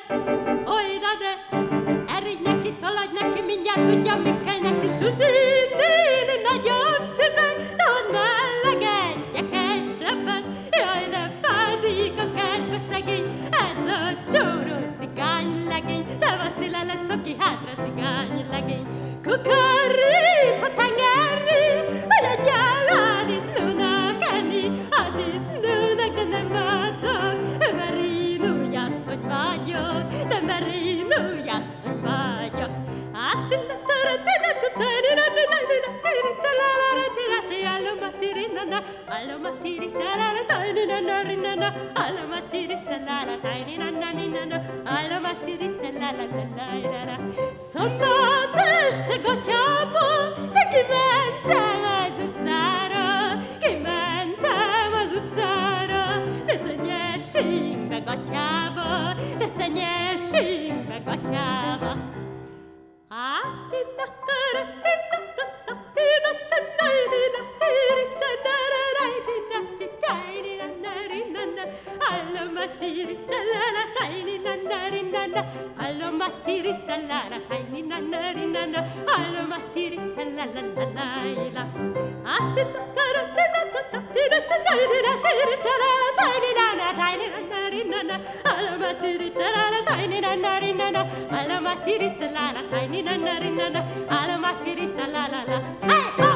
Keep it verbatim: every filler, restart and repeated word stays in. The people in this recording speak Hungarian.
Olyra de, eredj neki, szaladj neki, mindjárt tudja, mi kell neki. Susi néni nagyon tüzeg, de hogy mellegedjek egy cseppet. Jaj, de fázik a kertbe szegény, ez a csóró cigány legény. De Vasszile lett szoki, hátra cigány legény. Kukorica tengerni, hogy adjál a disznónak enni. A disznónak, de nem adok, mert én úgy asszony vagyok, de mert én úgy asszony vagyok. Szombat este gatyába, de kimentem az utcára, kimentem az utcára, de szennyességbe gatyába, de szennyességbe gatyába. Hey!